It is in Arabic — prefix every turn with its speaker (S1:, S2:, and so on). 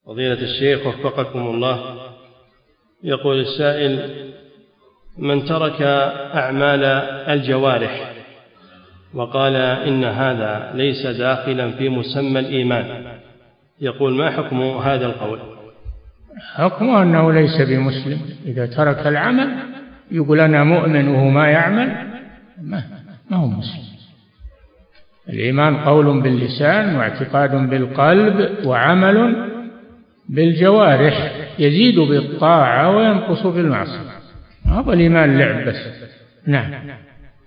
S1: فضيلة الشيخ وفقكم الله، يقول السائل: من ترك أعمال الجوارح وقال إن هذا ليس داخلا في مسمى الإيمان، يقول ما حكم هذا القول؟
S2: حكمه أنه ليس بمسلم. إذا ترك العمل يقول أنا مؤمن وهو ما يعمل، ما هو مسلم. الإيمان قول باللسان واعتقاد بالقلب وعمل بالجوارح، يزيد بالطاعة وينقص بالمعصية. هذا الإيمان لعب بس. نعم.